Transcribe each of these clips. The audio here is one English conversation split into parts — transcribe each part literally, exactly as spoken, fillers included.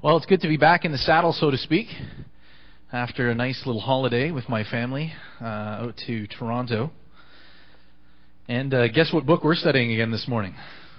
Well, it's good to be back in the saddle, so to speak, after a nice little holiday with my family uh, out to Toronto. And uh, guess what book we're studying again this morning?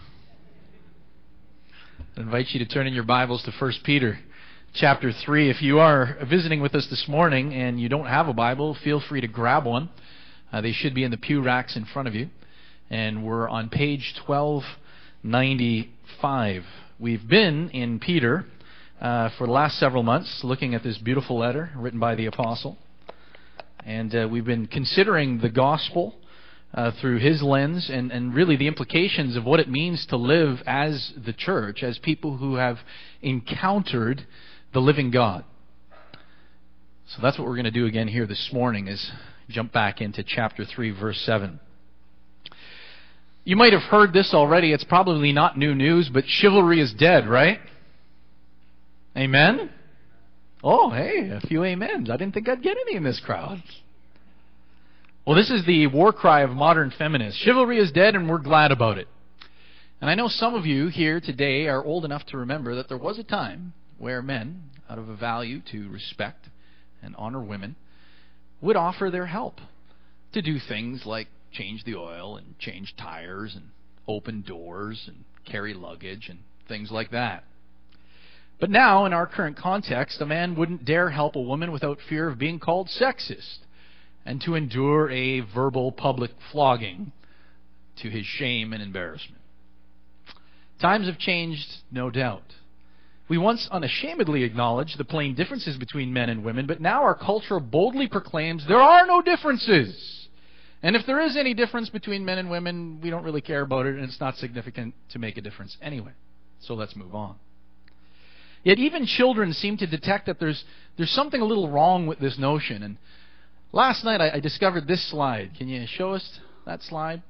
I invite you to turn in your Bibles to First Peter chapter three. If you are visiting with us this morning and you don't have a Bible, feel free to grab one. Uh, they should be in the pew racks in front of you. And we're on page twelve ninety-five. We've been in Peter uh, for the last several months looking at this beautiful letter written by the apostle. And uh, we've been considering the gospel uh, through his lens and, and really the implications of what it means to live as the church, as people who have encountered the living God. So that's what we're going to do again here this morning, is jump back into chapter three, verse seven. You might have heard this already. It's probably not new news, but chivalry is dead, right? Amen? Oh, hey, a few amens. I didn't think I'd get any in this crowd. Well, this is the war cry of modern feminists. Chivalry is dead, and we're glad about it. And I know some of you here today are old enough to remember that there was a time where men, out of a value to respect and honor women, would offer their help to do things like change the oil and change tires and open doors and carry luggage and things like that. But now, in our current context, a man wouldn't dare help a woman without fear of being called sexist and to endure a verbal public flogging to his shame and embarrassment. Times have changed, no doubt. We once unashamedly acknowledged the plain differences between men and women, but now our culture boldly proclaims there are no differences. And if there is any difference between men and women, we don't really care about it, and it's not significant to make a difference anyway. So let's move on. Yet even children seem to detect that there's there's something a little wrong with this notion. And last night I, I discovered this slide. Can you show us that slide?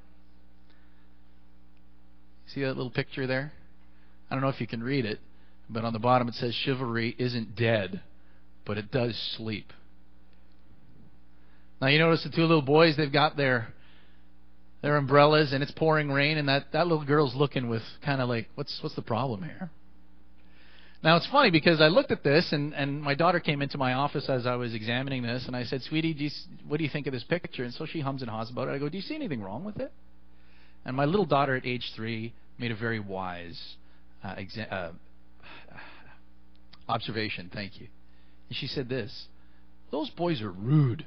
See that little picture there? I don't know if you can read it, but on the bottom it says chivalry isn't dead, but it does sleep. Now you notice the two little boys, they've got their their umbrellas and it's pouring rain, and that, that little girl's looking with kind of like, what's what's the problem here? Now it's funny because I looked at this and, and my daughter came into my office as I was examining this, and I said, sweetie, do you, what do you think of this picture? And so she hums and haws about it. I go, do you see anything wrong with it? And my little daughter at age three made a very wise uh, exa- uh, observation, thank you. And she said this: those boys are rude.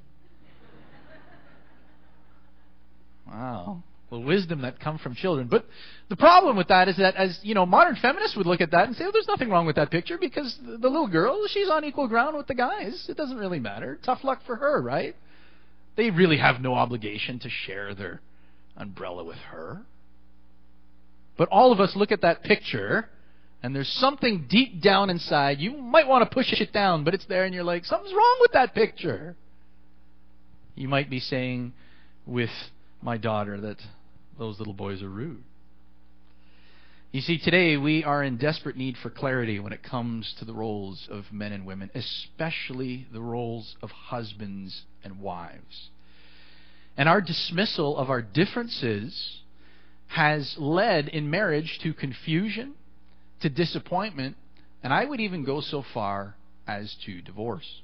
Wow. Well, wisdom that comes from children. But the problem with that is that, as you know, modern feminists would look at that and say, oh, there's nothing wrong with that picture because the, the little girl, she's on equal ground with the guys. It doesn't really matter. Tough luck for her, right? They really have no obligation to share their umbrella with her. But all of us look at that picture, and there's something deep down inside. You might want to push it down, but it's there, and you're like, something's wrong with that picture. You might be saying with my daughter that those little boys are rude. You see, today we are in desperate need for clarity when it comes to the roles of men and women, especially the roles of husbands and wives. And our dismissal of our differences has led in marriage to confusion, to disappointment, and I would even go so far as to divorce.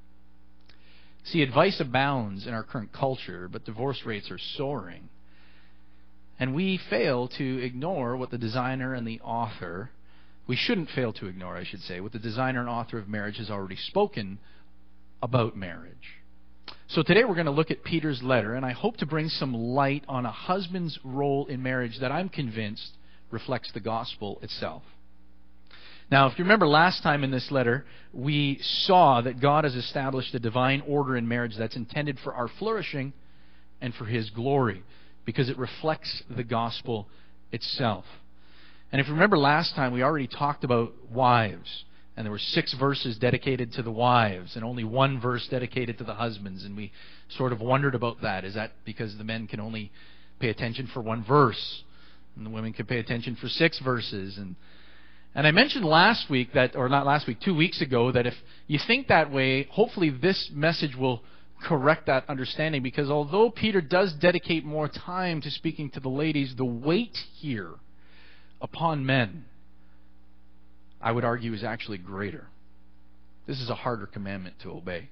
See, advice abounds in our current culture, but divorce rates are soaring. And we fail to ignore what the designer and the author, we shouldn't fail to ignore, I should say, what the designer and author of marriage has already spoken about marriage. So today we're going to look at Peter's letter, and I hope to bring some light on a husband's role in marriage that I'm convinced reflects the gospel itself. Now, if you remember last time in this letter, we saw that God has established a divine order in marriage that's intended for our flourishing and for His glory, because it reflects the gospel itself. And if you remember last time, we already talked about wives, and there were six verses dedicated to the wives and only one verse dedicated to the husbands, and we sort of wondered about that. Is that because the men can only pay attention for one verse, and the women can pay attention for six verses? And And I mentioned last week that, or not last week, two weeks ago, that if you think that way, hopefully this message will correct that understanding, because although Peter does dedicate more time to speaking to the ladies, the weight here upon men I would argue, is actually greater. This is a harder commandment to obey.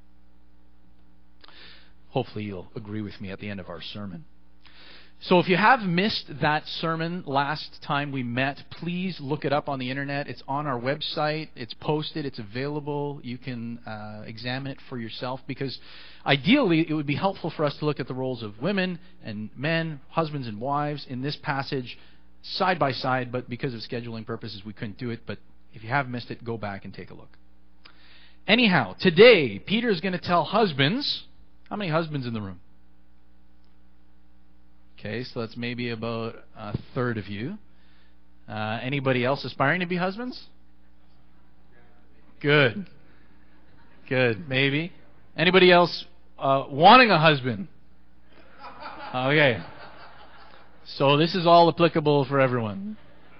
Hopefully you'll agree with me at the end of our sermon. So if you have missed that sermon last time we met, please look it up on the internet. It's on our website. It's posted. It's available. You can uh, examine it for yourself, because ideally it would be helpful for us to look at the roles of women and men, husbands and wives in this passage side by side, but because of scheduling purposes we couldn't do it. But if you have missed it, go back and take a look. Anyhow, today Peter is going to tell husbands. How many husbands in the room? Okay, so that's maybe about a third of you. Uh, anybody else aspiring to be husbands? Good. Good, maybe. Anybody else uh, wanting a husband? Okay. So this is all applicable for everyone.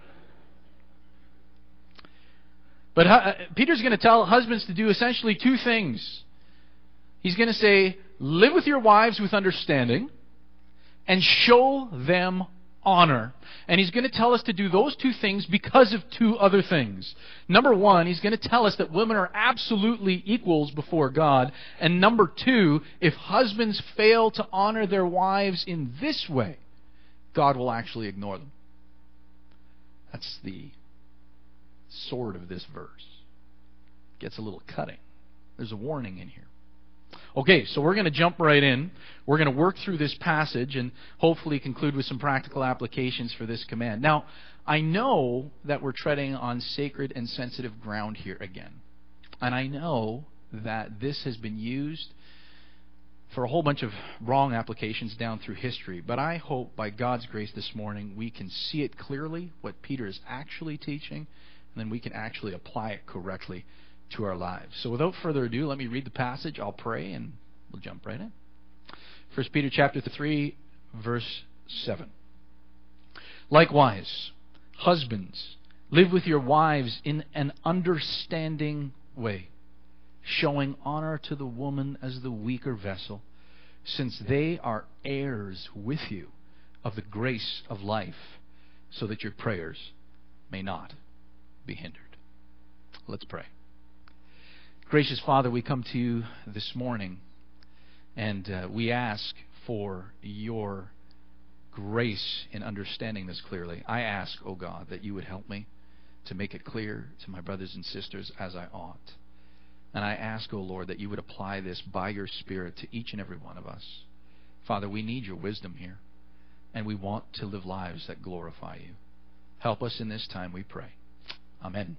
But uh, Peter's going to tell husbands to do essentially two things. He's going to say, live with your wives with understanding, and show them honor. And he's going to tell us to do those two things because of two other things. Number one, he's going to tell us that women are absolutely equals before God. And number two, if husbands fail to honor their wives in this way, God will actually ignore them. That's the sword of this verse. It gets a little cutting. There's a warning in here. Okay, so we're going to jump right in. We're going to work through this passage and hopefully conclude with some practical applications for this command. Now, I know that we're treading on sacred and sensitive ground here again. And I know that this has been used for a whole bunch of wrong applications down through history. But I hope by God's grace this morning we can see it clearly, what Peter is actually teaching, and then we can actually apply it correctly to our lives. So without further ado, let me read the passage. I'll pray and we'll jump right in. First Peter chapter three, verse seven. Likewise, husbands, live with your wives in an understanding way, showing honor to the woman as the weaker vessel, since they are heirs with you of the grace of life, so that your prayers may not be hindered. Let's pray. Gracious Father, we come to you this morning, and uh, we ask for your grace in understanding this clearly. I ask, O God, that you would help me to make it clear to my brothers and sisters as I ought. And I ask, O Lord, that you would apply this by your Spirit to each and every one of us. Father, we need your wisdom here, and we want to live lives that glorify you. Help us in this time, we pray. Amen.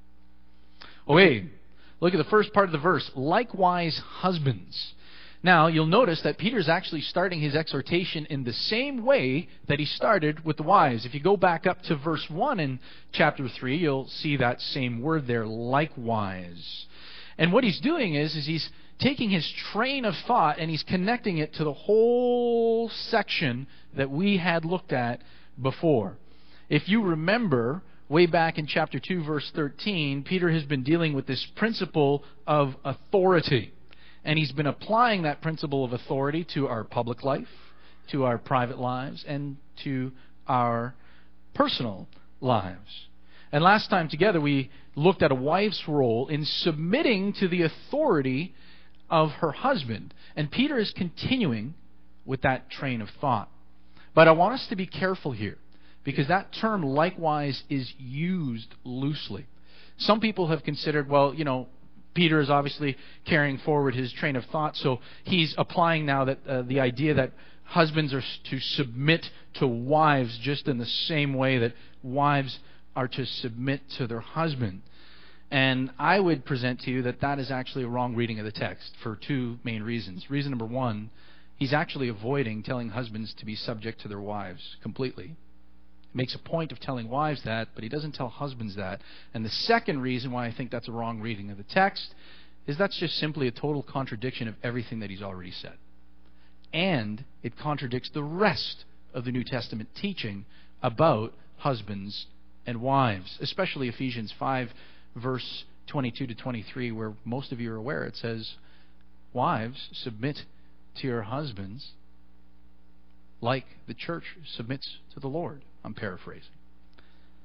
Okay. Look at the first part of the verse. Likewise, husbands. Now, you'll notice that Peter's actually starting his exhortation in the same way that he started with the wives. If you go back up to verse one in chapter three, you'll see that same word there, likewise. And what he's doing is, is he's taking his train of thought and he's connecting it to the whole section that we had looked at before. If you remember, way back in chapter two, verse thirteen, Peter has been dealing with this principle of authority. And he's been applying that principle of authority to our public life, to our private lives, and to our personal lives. And last time together we looked at a wife's role in submitting to the authority of her husband. And Peter is continuing with that train of thought. But I want us to be careful here, because that term likewise is used loosely. Some people have considered, well, you know, Peter is obviously carrying forward his train of thought, so he's applying now that uh, the idea that husbands are to submit to wives just in the same way that wives are to submit to their husband. And I would present to you that that is actually a wrong reading of the text for two main reasons. Reason number one, he's actually avoiding telling husbands to be subject to their wives completely. He makes a point of telling wives that, but he doesn't tell husbands that. And the second reason why I think that's a wrong reading of the text is that's just simply a total contradiction of everything that he's already said. And it contradicts the rest of the New Testament teaching about husbands and wives, especially Ephesians five, verse twenty-two to twenty-three, where most of you are aware it says, wives, submit to your husbands like the church submits to the Lord. I'm paraphrasing.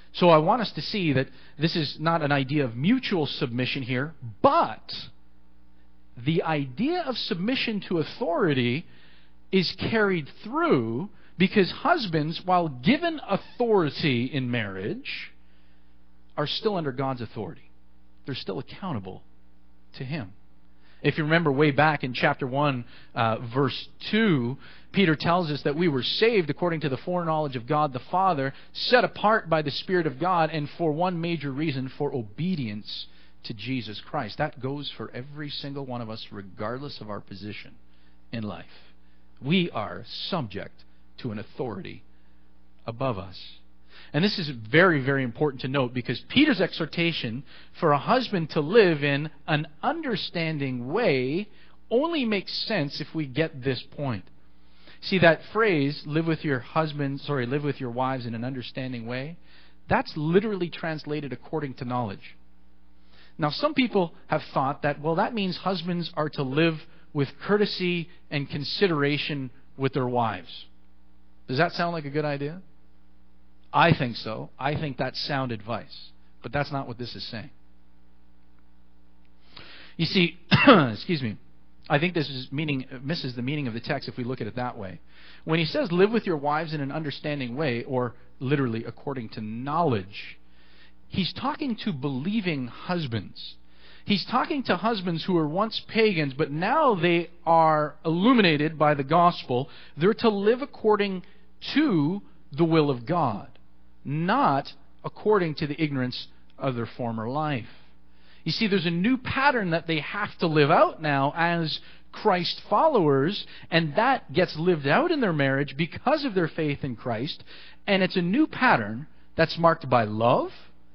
So I want us to see that this is not an idea of mutual submission here, but the idea of submission to authority is carried through because husbands, while given authority in marriage, are still under God's authority. They're still accountable to Him. If you remember way back in chapter one, uh, verse two, Peter tells us that we were saved according to the foreknowledge of God the Father, set apart by the Spirit of God, and for one major reason, for obedience to Jesus Christ. That goes for every single one of us, regardless of our position in life. We are subject to an authority above us. And this is very, very important to note because Peter's exhortation for a husband to live in an understanding way only makes sense if we get this point. See, that phrase, live with your husband, sorry, live with your wives in an understanding way, that's literally translated according to knowledge. Now, some people have thought that, well, that means husbands are to live with courtesy and consideration with their wives. Does that sound like a good idea? I think so. I think that's sound advice. But that's not what this is saying. You see, excuse me, I think this is meaning misses the meaning of the text if we look at it that way. When he says live with your wives in an understanding way, or literally according to knowledge, he's talking to believing husbands. He's talking to husbands who were once pagans, but now they are illuminated by the gospel. They're to live according to the will of God, not according to the ignorance of their former life. You see, there's a new pattern that they have to live out now as Christ followers, and that gets lived out in their marriage because of their faith in Christ. And it's a new pattern that's marked by love,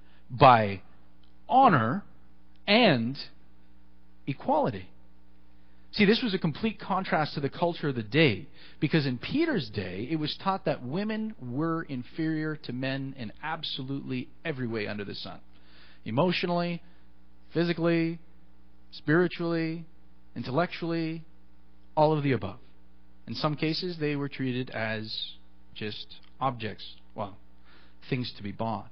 by honor, and equality. See, this was a complete contrast to the culture of the day, because in Peter's day, it was taught that women were inferior to men in absolutely every way under the sun. Emotionally, physically, spiritually, intellectually, all of the above. In some cases, they were treated as just objects, well, things to be bought.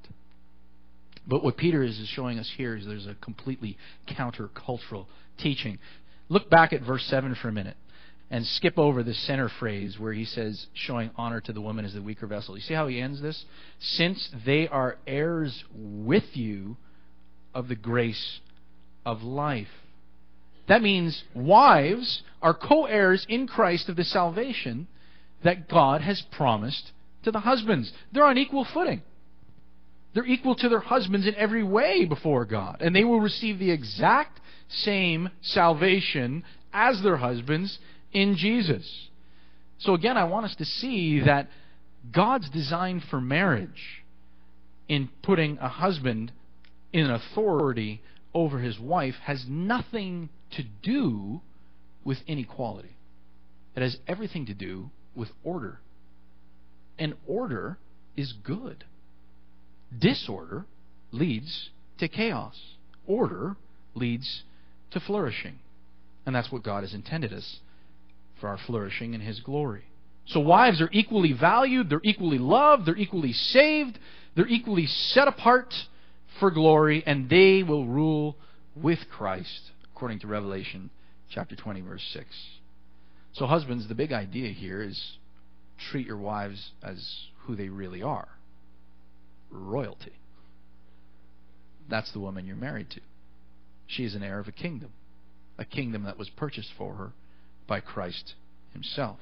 But what Peter is, is showing us here is there's a completely countercultural teaching. Look back at verse seven for a minute and skip over the center phrase where he says, showing honor to the woman as the weaker vessel. You see how he ends this? Since they are heirs with you of the grace of life. That means wives are co-heirs in Christ of the salvation that God has promised to the husbands. They're on equal footing. They're equal to their husbands in every way before God. And they will receive the exact same salvation as their husbands in Jesus. So again, I want us to see that God's design for marriage in putting a husband in authority over his wife has nothing to do with inequality. It has everything to do with order. And order is good. Disorder leads to chaos. Order leads to flourishing. And that's what God has intended us for, our flourishing in His glory. So wives are equally valued, they're equally loved, they're equally saved, they're equally set apart for glory, and they will rule with Christ, according to Revelation chapter twenty, verse six. So husbands, the big idea here is treat your wives as who they really are. Royalty. That's the woman you're married to. She is an heir of a kingdom. A kingdom that was purchased for her by Christ Himself.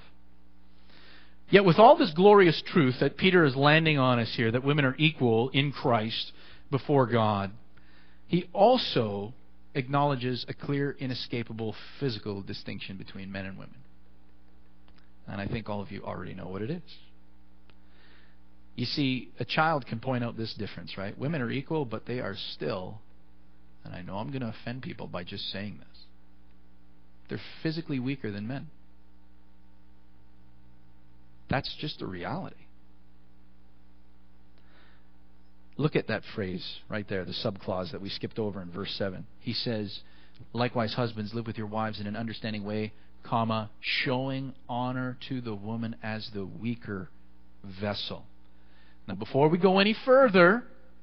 Yet with all this glorious truth that Peter is landing on us here, that women are equal in Christ before God, he also acknowledges a clear, inescapable physical distinction between men and women. And I think all of you already know what it is. You see, a child can point out this difference, right? Women are equal, but they are still, and I know I'm going to offend people by just saying this, they're physically weaker than men. That's just a reality. Look at that phrase right there, the subclause that we skipped over in verse seven. He says, likewise, husbands, live with your wives in an understanding way, comma, showing honor to the woman as the weaker vessel. Now, before we go any further,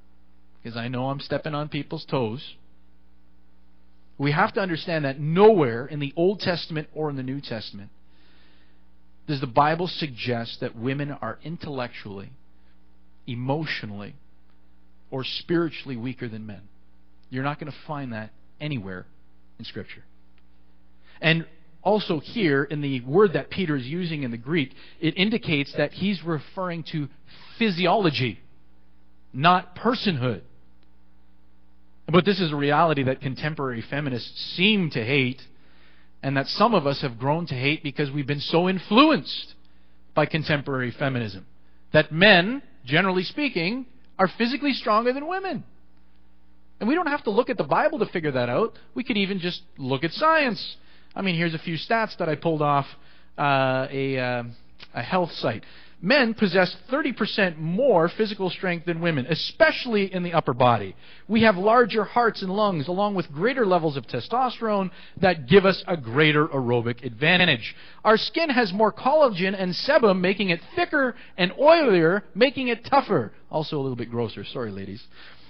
because I know I'm stepping on people's toes. We have to understand that nowhere in the Old Testament or in the New Testament does the Bible suggest that women are intellectually, emotionally, or spiritually weaker than men. You're not going to find that anywhere in Scripture. And also here, in the word that Peter is using in the Greek, it indicates that he's referring to physiology, not personhood. But this is a reality that contemporary feminists seem to hate, and that some of us have grown to hate because we've been so influenced by contemporary feminism. That men, generally speaking, are physically stronger than women. And we don't have to look at the Bible to figure that out. We could even just look at science. I mean, here's a few stats that I pulled off uh, a, uh, a health site. Men possess thirty percent more physical strength than women, especially in the upper body. We have larger hearts and lungs, along with greater levels of testosterone that give us a greater aerobic advantage. Our skin has more collagen and sebum, making it thicker, and oilier, making it tougher. Also a little bit grosser. Sorry, ladies.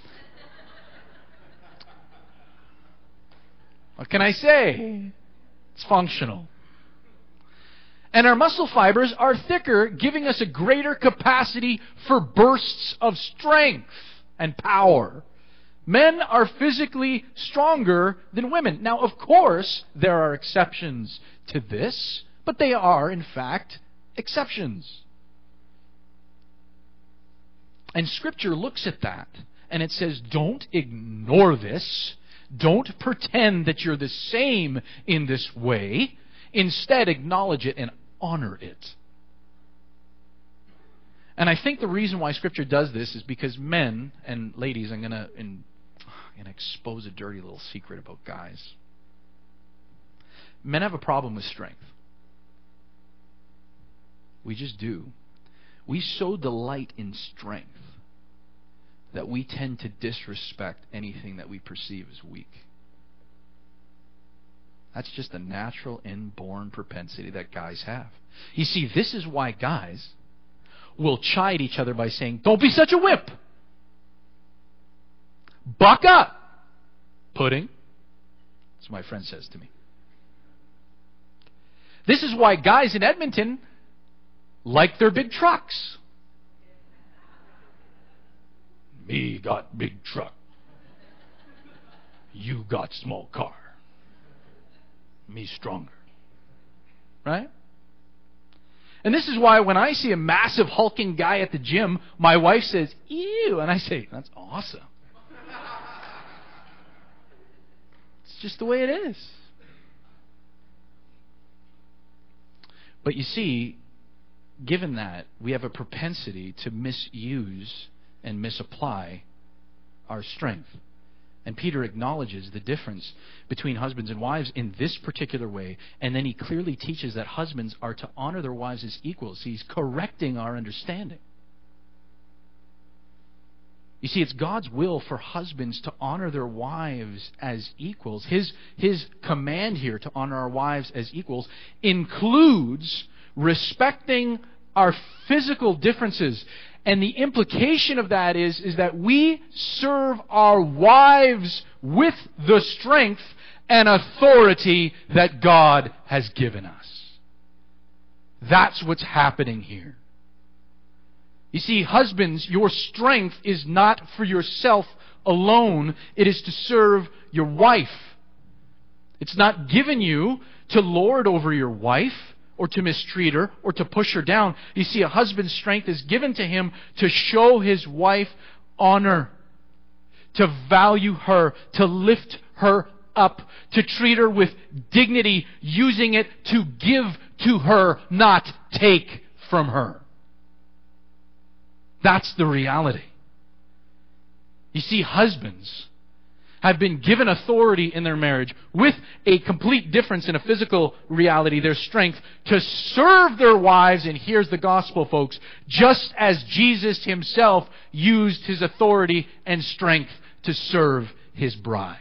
What can I say? It's functional. And our muscle fibers are thicker, giving us a greater capacity for bursts of strength and power. Men are physically stronger than women. Now, of course, there are exceptions to this, but they are, in fact, exceptions. And Scripture looks at that, and it says, don't ignore this. Don't pretend that you're the same in this way. Instead, acknowledge it and honor it. And I think the reason why Scripture does this is because men, and ladies, I'm going to I'm gonna expose a dirty little secret about guys. Men have a problem with strength. We just do. We so delight in strength that we tend to disrespect anything that we perceive as weak. That's just a natural, inborn propensity that guys have. You see, this is why guys will chide each other by saying, don't be such a wimp. Buck up. Pudding. That's what my friend says to me. This is why guys in Edmonton like their big trucks. Me got big truck. You got small car. Me stronger. Right? And this is why when I see a massive hulking guy at the gym, my wife says, ew, and I say, that's awesome. It's just the way it is. But you see, given that, we have a propensity to misuse and misapply our strength. And Peter acknowledges the difference between husbands and wives in this particular way. And then he clearly teaches that husbands are to honor their wives as equals. He's correcting our understanding. You see, it's God's will for husbands to honor their wives as equals. His, his command here to honor our wives as equals includes respecting our physical differences. And the implication of that is, is that we serve our wives with the strength and authority that God has given us. That's what's happening here. You see, husbands, your strength is not for yourself alone. It is to serve your wife. It's not given you to lord over your wife, or to mistreat her, or to push her down. You see, a husband's strength is given to him to show his wife honor, to value her, to lift her up, to treat her with dignity, using it to give to her, not take from her. That's the reality. You see, husbands have been given authority in their marriage with a complete difference in a physical reality, their strength, to serve their wives. And here's the gospel, folks. Just as Jesus himself used his authority and strength to serve his bride.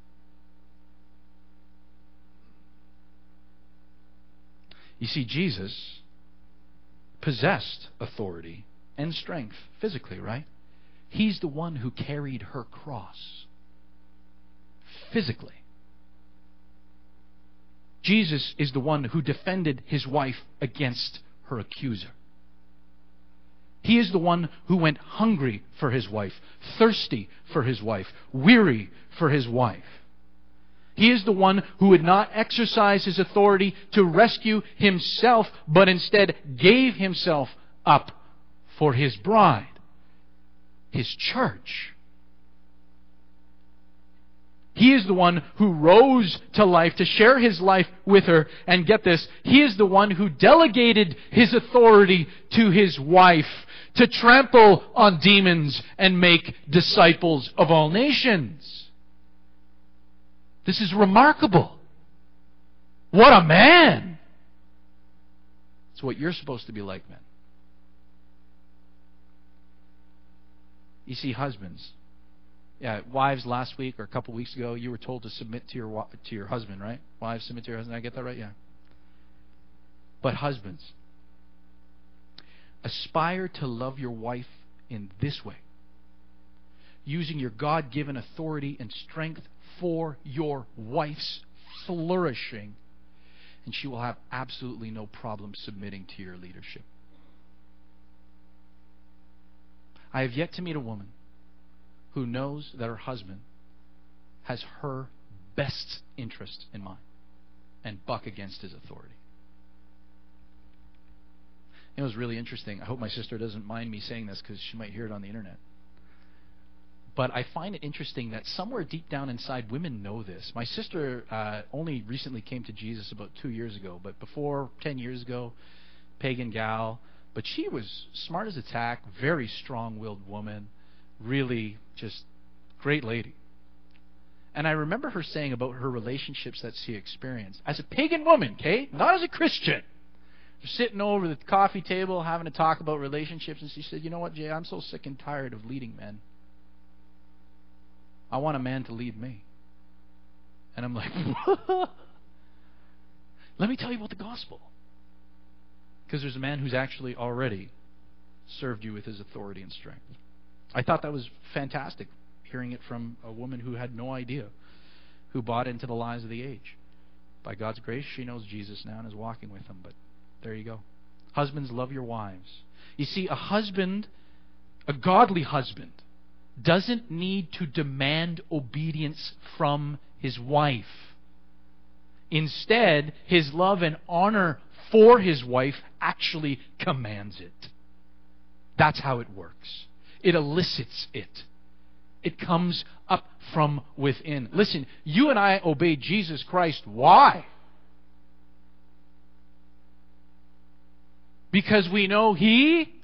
You see, Jesus possessed authority and strength physically, right? He's the one who carried her cross physically. Jesus is the one who defended his wife against her accuser. He is the one who went hungry for his wife, thirsty for his wife, weary for his wife. He is the one who would not exercise his authority to rescue himself, but instead gave himself up for his bride, his church. He is the one who rose to life to share his life with her. And get this, he is the one who delegated his authority to his wife to trample on demons and make disciples of all nations. This is remarkable. What a man! It's what you're supposed to be like, men. You see, husbands, yeah, wives last week or a couple weeks ago, you were told to submit to your to your husband, right? Wives, submit to your husband. Did I get that right? Yeah. But husbands, aspire to love your wife in this way, using your God-given authority and strength for your wife's flourishing, and she will have absolutely no problem submitting to your leadership. I have yet to meet a woman who knows that her husband has her best interest in mind and buck against his authority. It was really interesting. I hope my sister doesn't mind me saying this because she might hear it on the internet. But I find it interesting that somewhere deep down inside, women know this. My sister uh, only recently came to Jesus about two years ago, but before, ten years ago, pagan gal. But she was smart as a tack, very strong-willed woman, really just great lady. And I remember her saying about her relationships that she experienced as a pagan woman, okay? Not as a Christian. They're sitting over the coffee table having to talk about relationships, and she said, you know what, Jay, I'm so sick and tired of leading men. I want a man to lead me. And I'm like, let me tell you about the gospel. Because there's a man who's actually already served you with his authority and strength. I thought that was fantastic, hearing it from a woman who had no idea, who bought into the lies of the age. By God's grace, she knows Jesus now and is walking with him. But there you go. Husbands, love your wives. You see, a husband, a godly husband, doesn't need to demand obedience from his wife. Instead, his love and honor for his wife actually commands it. That's how it works. It elicits it. It comes up from within. Listen, you and I obey Jesus Christ. Why? Because we know He?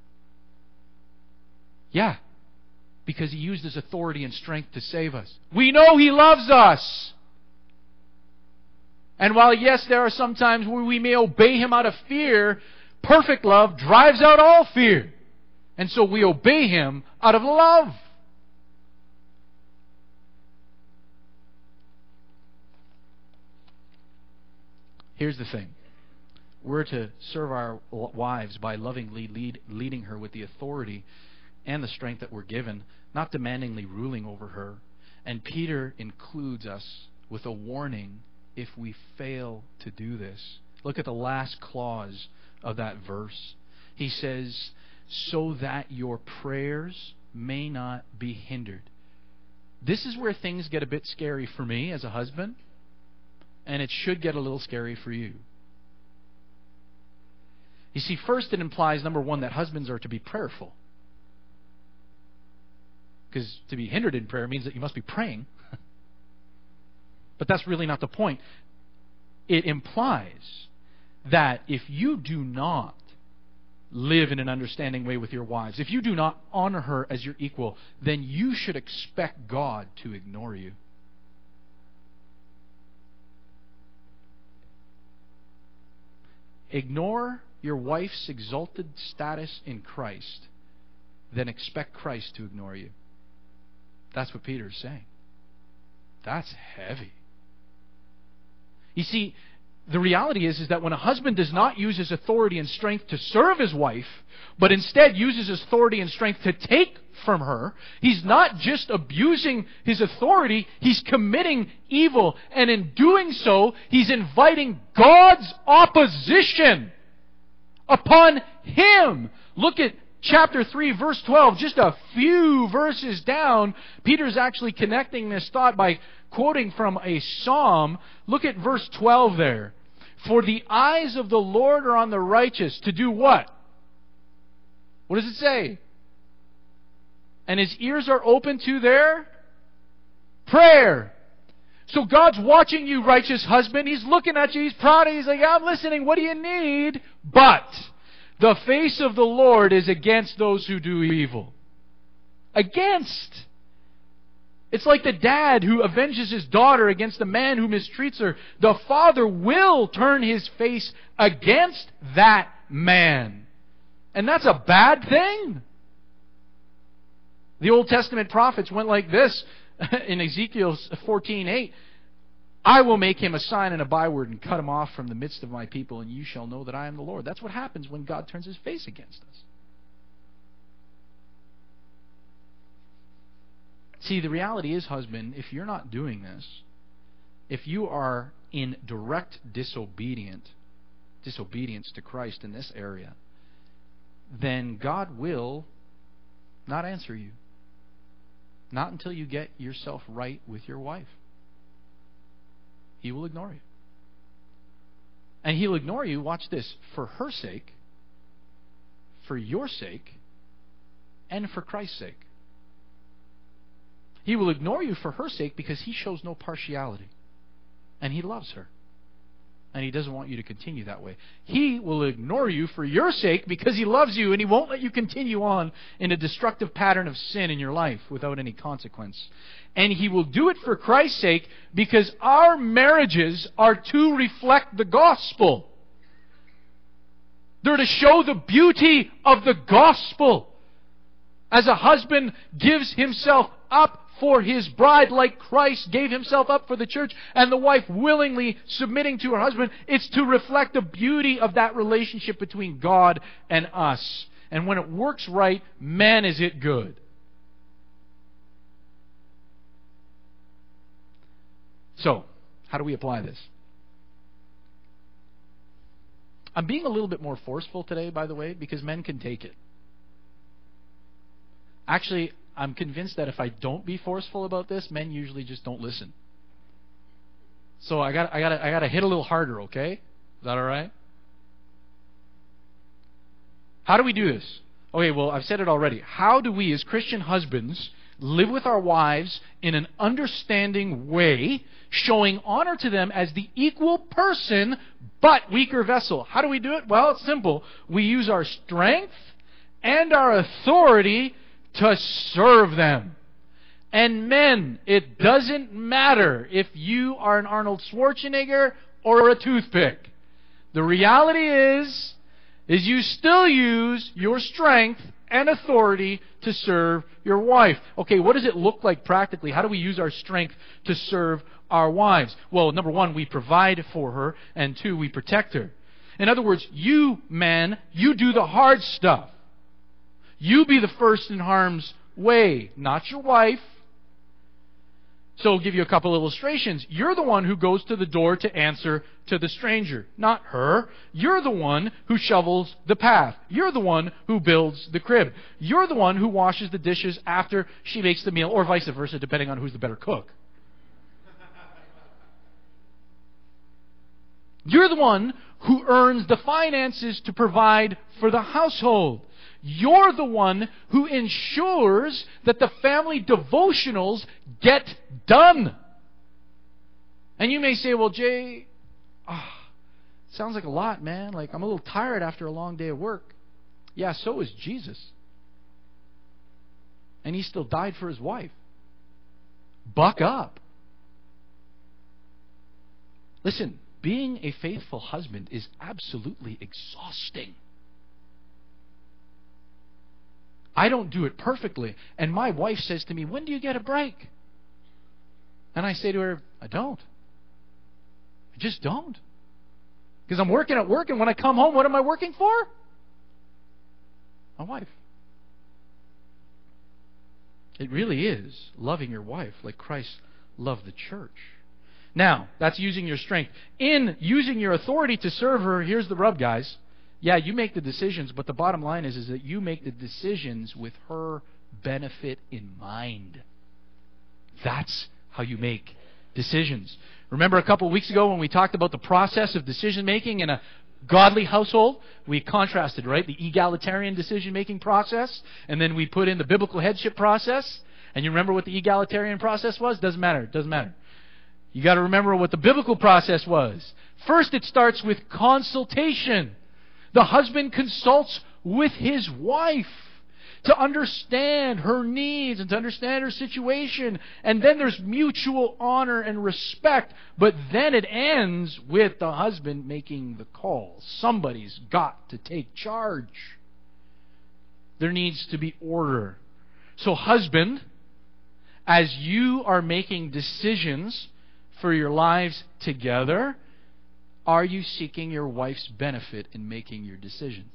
Yeah. Because He used His authority and strength to save us. We know He loves us. And while, yes, there are some times where we may obey Him out of fear, perfect love drives out all fear. And so we obey Him out of love. Here's the thing. We're to serve our wives by lovingly lead, leading her with the authority and the strength that we're given, not demandingly ruling over her. And Peter includes us with a warning if we fail to do this. Look at the last clause of that verse. He says, so that your prayers may not be hindered. This is where things get a bit scary for me as a husband, and it should get a little scary for you. You see, first it implies, number one, that husbands are to be prayerful. Because to be hindered in prayer means that you must be praying. But that's really not the point. It implies that if you do not live in an understanding way with your wives, if you do not honor her as your equal, then you should expect God to ignore you. Ignore your wife's exalted status in Christ, then expect Christ to ignore you. That's what Peter's saying. That's heavy. You see, the reality is, is that when a husband does not use his authority and strength to serve his wife, but instead uses his authority and strength to take from her, he's not just abusing his authority, he's committing evil. And in doing so, he's inviting God's opposition upon him. Look at chapter three, verse twelve. Just a few verses down, Peter's actually connecting this thought by quoting from a psalm. Look at verse twelve there. For the eyes of the Lord are on the righteous to do what? What does it say? And His ears are open to their prayer. So God's watching you, righteous husband. He's looking at you. He's proud of you. He's like, I'm listening. What do you need? But the face of the Lord is against those who do evil. Against. It's like the dad who avenges his daughter against the man who mistreats her. The father will turn his face against that man. And that's a bad thing. The Old Testament prophets went like this in Ezekiel fourteen eight. I will make him a sign and a byword and cut him off from the midst of my people, and you shall know that I am the Lord. That's what happens when God turns His face against us. See, the reality is, husband, if you're not doing this, if you are in direct disobedient, disobedience to Christ in this area, then God will not answer you. Not until you get yourself right with your wife. He will ignore you. And He'll ignore you, watch this, for her sake, for your sake, and for Christ's sake. He will ignore you for her sake because He shows no partiality. And He loves her. And He doesn't want you to continue that way. He will ignore you for your sake because He loves you, and He won't let you continue on in a destructive pattern of sin in your life without any consequence. And He will do it for Christ's sake because our marriages are to reflect the gospel. They're to show the beauty of the gospel. As a husband gives himself up for his bride, like Christ gave Himself up for the church, and the wife willingly submitting to her husband, it's to reflect the beauty of that relationship between God and us. And when it works right, man, is it good. So, how do we apply this? I'm being a little bit more forceful today, by the way, because men can take it. Actually, I'm convinced that if I don't be forceful about this, men usually just don't listen. So I got I got I got to hit a little harder, okay? Is that all right? How do we do this? Okay, well, I've said it already. How do we as Christian husbands live with our wives in an understanding way, showing honor to them as the equal person but weaker vessel? How do we do it? Well, it's simple. We use our strength and our authority to serve them. And men, it doesn't matter if you are an Arnold Schwarzenegger or a toothpick. The reality is, is you still use your strength and authority to serve your wife. Okay, what does it look like practically? How do we use our strength to serve our wives? Well, number one, we provide for her, and two, we protect her. In other words, you, man, you do the hard stuff. You be the first in harm's way, not your wife. So I'll give you a couple illustrations. You're the one who goes to the door to answer to the stranger, not her. You're the one who shovels the path. You're the one who builds the crib. You're the one who washes the dishes after she makes the meal, or vice versa, depending on who's the better cook. You're the one who earns the finances to provide for the household. You're the one who ensures that the family devotionals get done. And you may say, well, Jay, oh, sounds like a lot, man. Like, I'm a little tired after a long day of work. Yeah, so is Jesus. And He still died for His wife. Buck up. Listen, being a faithful husband is absolutely exhausting. I don't do it perfectly. And my wife says to me, when do you get a break? And I say to her, I don't. I just don't. Because I'm working at work, and when I come home, what am I working for? My wife. It really is loving your wife like Christ loved the church. Now, that's using your strength. In using your authority to serve her, here's the rub, guys. Yeah, you make the decisions, but the bottom line is, is that you make the decisions with her benefit in mind. That's how you make decisions. Remember a couple of weeks ago when we talked about the process of decision making in a godly household? We contrasted, right? The egalitarian decision making process, and then we put in the biblical headship process. And you remember what the egalitarian process was? Doesn't matter. It doesn't matter. You got to remember what the biblical process was. First, it starts with consultation. The husband consults with his wife to understand her needs and to understand her situation. And then there's mutual honor and respect. But then it ends with the husband making the call. Somebody's got to take charge. There needs to be order. So husband, as you are making decisions for your lives together, are you seeking your wife's benefit in making your decisions?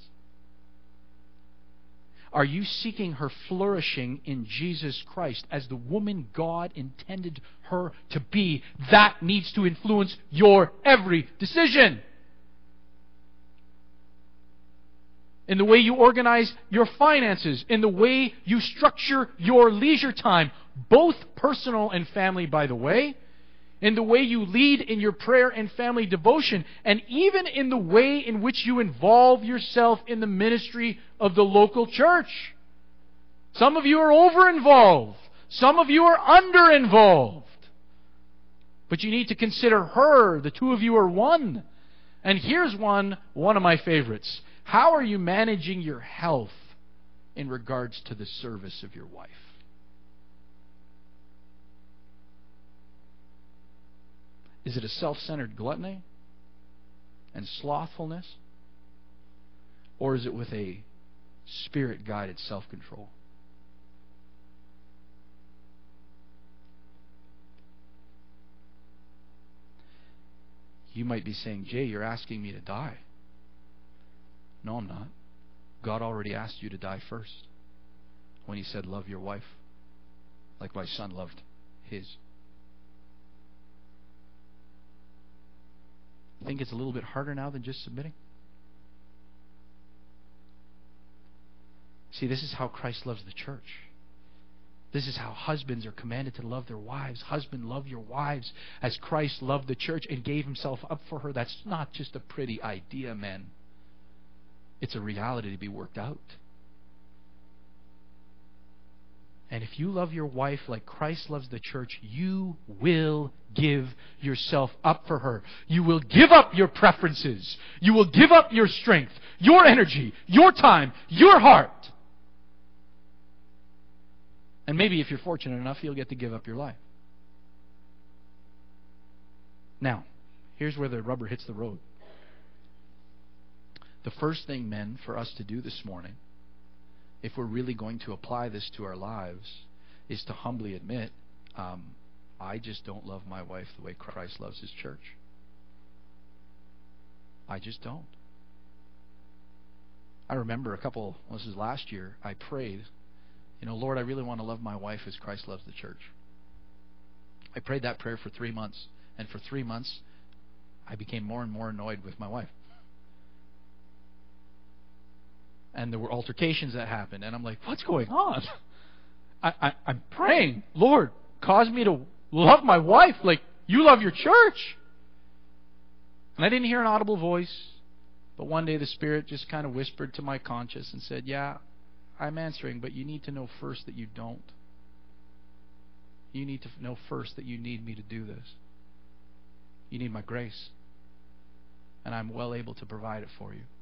Are you seeking her flourishing in Jesus Christ as the woman God intended her to be? That needs to influence your every decision. In the way you organize your finances, in the way you structure your leisure time, both personal and family, by the way, in the way you lead in your prayer and family devotion, and even in the way in which you involve yourself in the ministry of the local church. Some of you are over-involved. Some of you are under-involved. But you need to consider her. The two of you are one. And here's one, one of my favorites. How are you managing your health in regards to the service of your wife? Is it a self-centered gluttony and slothfulness? Or is it with a Spirit-guided self-control? You might be saying, Jay, you're asking me to die. No, I'm not. God already asked you to die first when He said, love your wife like my Son loved his. Think it's a little bit harder now than just submitting? See, this is how Christ loves the church. This is how husbands are commanded to love their wives. Husband, love your wives as Christ loved the church and gave Himself up for her. That's not just a pretty idea, men. It's a reality to be worked out. And if you love your wife like Christ loves the church, you will give yourself up for her. You will give up your preferences. You will give up your strength, your energy, your time, your heart. And maybe if you're fortunate enough, you'll get to give up your life. Now, here's where the rubber hits the road. The first thing, men, for us to do this morning, if we're really going to apply this to our lives, is to humbly admit, um, I just don't love my wife the way Christ loves His church. I just don't. I remember a couple, well, this was last year, I prayed, you know, Lord, I really want to love my wife as Christ loves the church. I prayed that prayer for three months, and for three months, I became more and more annoyed with my wife. And there were altercations that happened. And I'm like, what's going on? I, I, I'm praying, Lord, cause me to love my wife like you love your church. And I didn't hear an audible voice. But one day the Spirit just kind of whispered to my conscience and said, yeah, I'm answering, but you need to know first that you don't. You need to know first that you need me to do this. You need my grace. And I'm well able to provide it for you.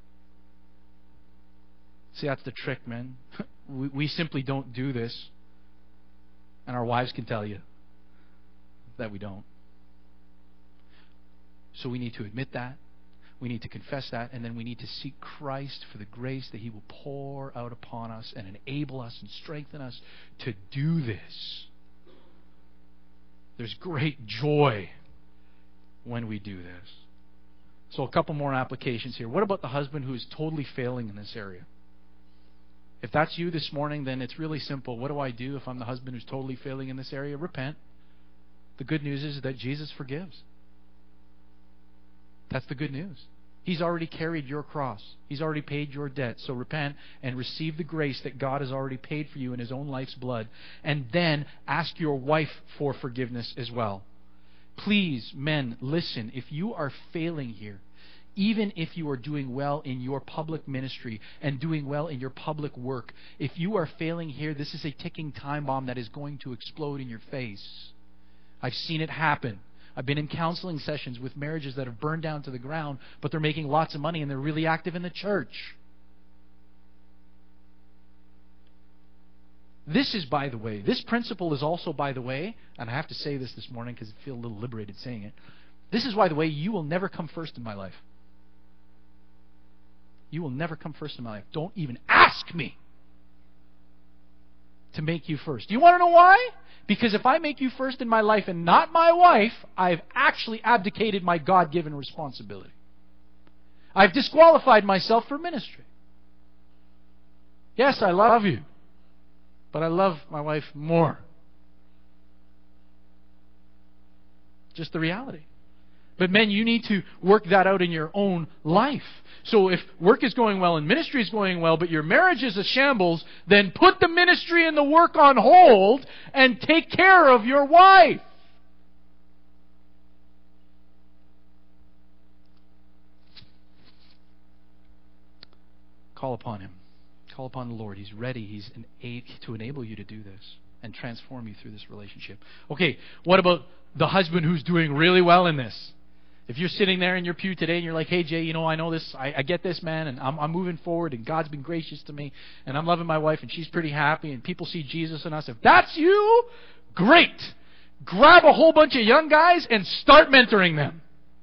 See, that's the trick, man. we, we simply don't do this. And our wives can tell you that we don't. So we need to admit that. We need to confess that. And then we need to seek Christ for the grace that He will pour out upon us and enable us and strengthen us to do this. There's great joy when we do this. So a couple more applications here. What about the husband who is totally failing in this area? If that's you this morning, then it's really simple. What do I do if I'm the husband who's totally failing in this area? Repent. The good news is that Jesus forgives. That's the good news. He's already carried your cross. He's already paid your debt. So repent and receive the grace that God has already paid for you in His own life's blood. And then ask your wife for forgiveness as well. Please, men, listen. If you are failing here, even if you are doing well in your public ministry and doing well in your public work, if you are failing here, this is a ticking time bomb that is going to explode in your face. I've seen it happen. I've been in counseling sessions with marriages that have burned down to the ground, but they're making lots of money and they're really active in the church. This is, by the way, this principle is also, by the way, and I have to say this this morning because I feel a little liberated saying it. This is why, the way, you will never come first in my life. You will never come first in my life. Don't even ask me to make you first. Do you want to know why? Because if I make you first in my life and not my wife, I've actually abdicated my God-given responsibility. I've disqualified myself for ministry. Yes, I love you, but I love my wife more. Just the reality. But men, you need to work that out in your own life. So if work is going well and ministry is going well, but your marriage is a shambles, then put the ministry and the work on hold and take care of your wife. Call upon Him. Call upon the Lord. He's ready. He's an aid to enable you to do this and transform you through this relationship. Okay, what about the husband who's doing really well in this? If you're sitting there in your pew today and you're like, hey, Jay, you know, I know this, I, I get this, man, and I'm, I'm moving forward, and God's been gracious to me, and I'm loving my wife, and she's pretty happy, and people see Jesus in us. If that's you, great. Grab a whole bunch of young guys and start mentoring them.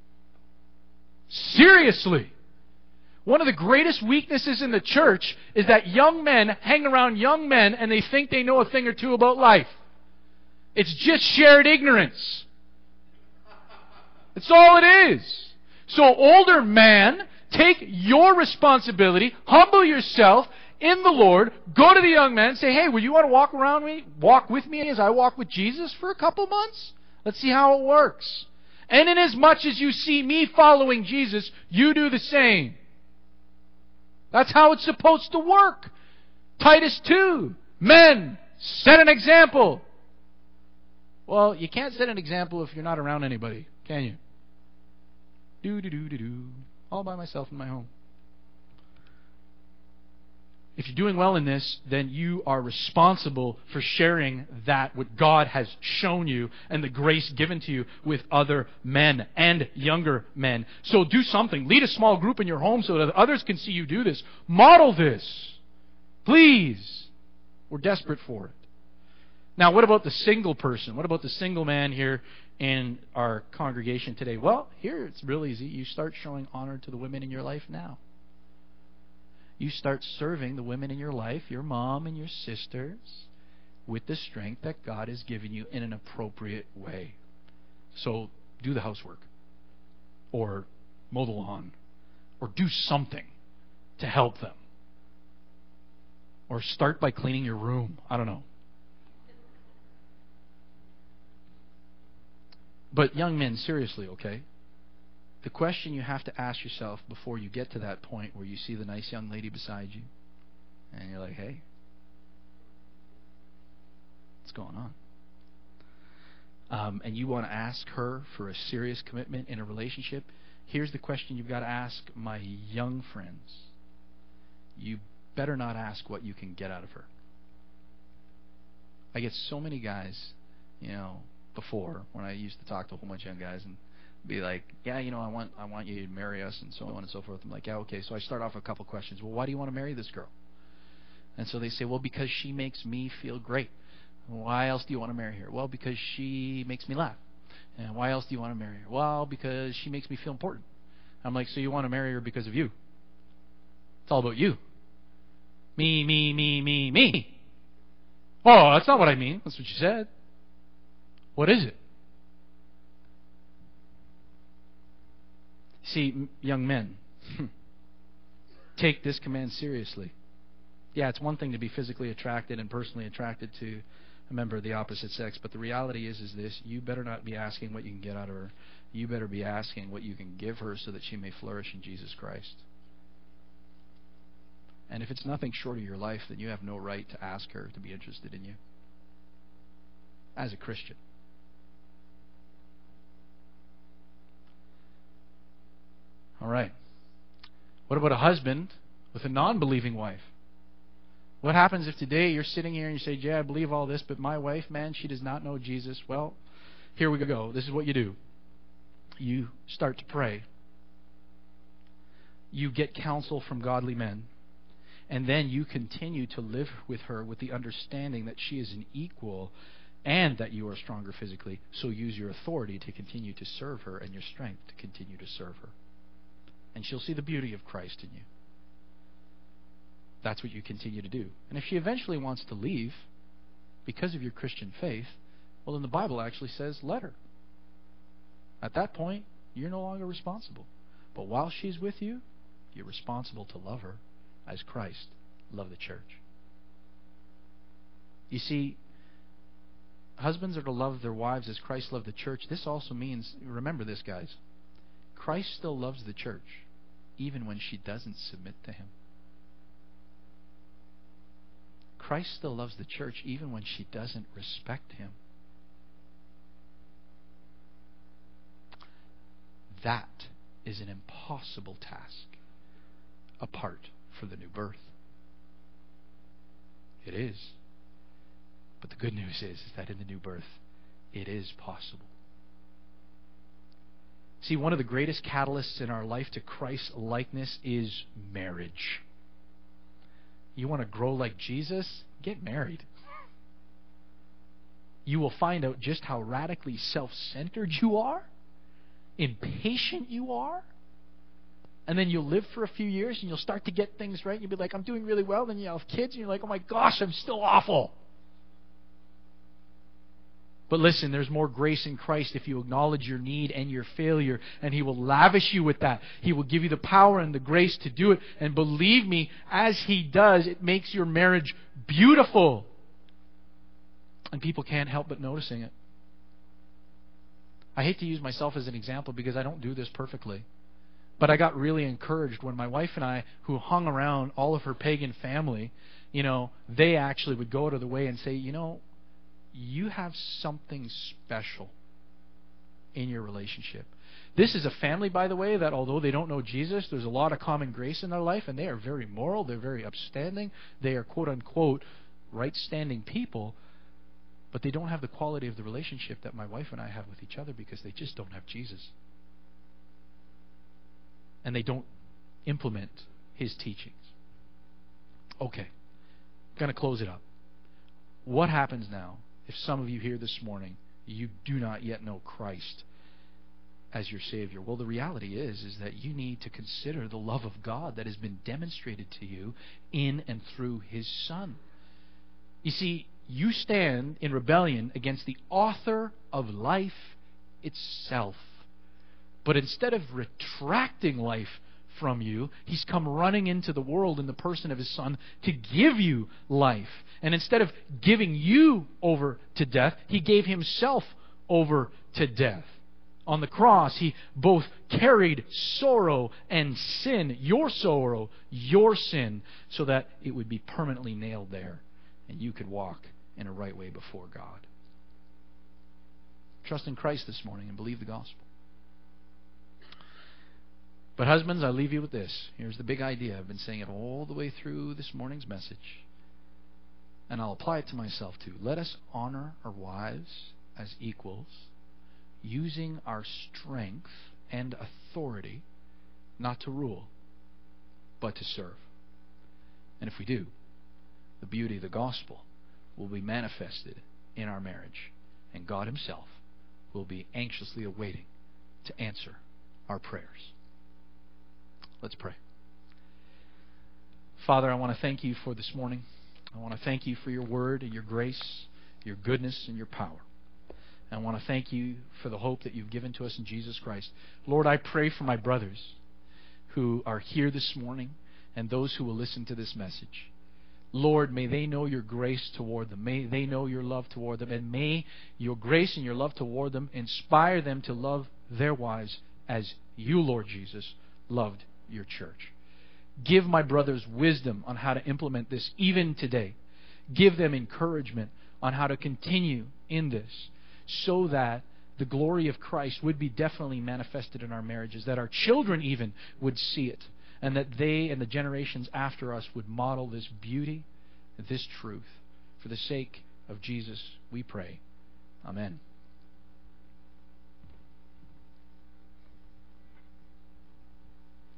Seriously. One of the greatest weaknesses in the church is that young men hang around young men and they think they know a thing or two about life. It's just shared ignorance. That's all it is. So older man, take your responsibility, humble yourself in the Lord, go to the young man and say, hey, will you want to walk around me, walk with me as I walk with Jesus for a couple months? Let's see how it works. And inasmuch as you see me following Jesus, you do the same. That's how it's supposed to work. Titus two, men, set an example. Well, you can't set an example if you're not around anybody, can you? Do, do, do, do, do. All by myself in my home. If you're doing well in this, then you are responsible for sharing that what God has shown you and the grace given to you with other men and younger men. So do something. Lead a small group in your home so that others can see you do this. Model this. Please. We're desperate for it. Now, what about the single person? What about the single man here in our congregation today? Well, here it's real easy. You start showing honor to the women in your life now. You start serving the women in your life, your mom and your sisters, with the strength that God has given you in an appropriate way. So do the housework, or mow the lawn, or do something to help them. Or start by cleaning your room. I don't know. But young men, seriously, okay? The question you have to ask yourself before you get to that point where you see the nice young lady beside you, and you're like, hey, what's going on? Um, and you want to ask her for a serious commitment in a relationship, here's the question you've got to ask my young friends. You better not ask what you can get out of her. I get so many guys, you know, before, when I used to talk to a whole bunch of young guys and be like, yeah, you know, I want I want you to marry us and so on and so forth. I'm like, yeah, okay. So I start off with a couple questions. Well, why do you want to marry this girl? And so they say, well, because she makes me feel great. Why else do you want to marry her? Well, because she makes me laugh. And why else do you want to marry her? Well, because she makes me feel important. I'm like, so you want to marry her because of you? It's all about you. Me, me, me, me, me. Oh, that's not what I mean. That's what you said. What is it? See, m- young men, take this command seriously. Yeah, it's one thing to be physically attracted and personally attracted to a member of the opposite sex, but the reality is is this: you better not be asking what you can get out of her. You better be asking what you can give her so that she may flourish in Jesus Christ. And if it's nothing short of your life, then you have no right to ask her to be interested in you as a Christian. All right. What about a husband with a non-believing wife? What happens if today you're sitting here and you say, Jay, I believe all this, but my wife, man, she does not know Jesus? Well, here we go. This is what you do. You start to pray. You get counsel from godly men. And then you continue to live with her with the understanding that she is an equal and that you are stronger physically. So use your authority to continue to serve her and your strength to continue to serve her. And she'll see the beauty of Christ in you. That's what you continue to do. And if she eventually wants to leave because of your Christian faith, well, then the Bible actually says let her. At that point, you're no longer responsible. But while she's with you, you're responsible to love her as Christ loved the church. You see, husbands are to love their wives as Christ loved the church. This also means, remember this, guys, Christ still loves the church even when she doesn't submit to him. Christ still loves the church even when she doesn't respect him. That is an impossible task apart from the new birth. It is. But the good news is, is that in the new birth, it is possible. See, one of the greatest catalysts in our life to Christ's likeness is marriage. You want to grow like Jesus? Get married. You will find out just how radically self-centered you are, impatient you are, and then you'll live for a few years and you'll start to get things right. You'll be like, I'm doing really well. Then you'll have kids and you're like, oh my gosh, I'm still awful. But listen, there's more grace in Christ if you acknowledge your need and your failure, and He will lavish you with that. He will give you the power and the grace to do it. And believe me, as He does, it makes your marriage beautiful. And people can't help but noticing it. I hate to use myself as an example because I don't do this perfectly. But I got really encouraged when my wife and I, who hung around all of her pagan family, you know, they actually would go out of the way and say, you know, you have something special in your relationship. This is a family, by the way, that although they don't know Jesus, there's a lot of common grace in their life, and they are very moral, they're very upstanding, they are quote-unquote right-standing people, but they don't have the quality of the relationship that my wife and I have with each other because they just don't have Jesus. And they don't implement His teachings. Okay, going to close it up. What happens now if some of you here this morning, you do not yet know Christ as your Savior? Well, the reality is, is that you need to consider the love of God that has been demonstrated to you in and through His Son. You see, you stand in rebellion against the author of life itself. But instead of retracting life from you, He's come running into the world in the person of His Son to give you life. And instead of giving you over to death, He gave Himself over to death. On the cross, He both carried sorrow and sin, your sorrow, your sin, so that it would be permanently nailed there and you could walk in a right way before God. Trust in Christ this morning and believe the gospel. But husbands, I leave you with this. Here's the big idea. I've been saying it all the way through this morning's message. And I'll apply it to myself too. Let us honor our wives as equals, using our strength and authority not to rule, but to serve. And if we do, the beauty of the gospel will be manifested in our marriage. And God Himself will be anxiously awaiting to answer our prayers. Let's pray. Father, I want to thank You for this morning. I want to thank You for Your word and Your grace, Your goodness and Your power. And I want to thank you for the hope that you've given to us in Jesus Christ. Lord, I pray for my brothers who are here this morning and those who will listen to this message. Lord, may they know your grace toward them. May they know your love toward them. And may your grace and your love toward them inspire them to love their wives as you, Lord Jesus, loved your church. Give my brothers wisdom on how to implement this even today. Give them encouragement on how to continue in this, so that the glory of Christ would be definitely manifested in our marriages, that our children even would see it, and that they and the generations after us would model this beauty, this truth. For the sake of Jesus, we pray. Amen.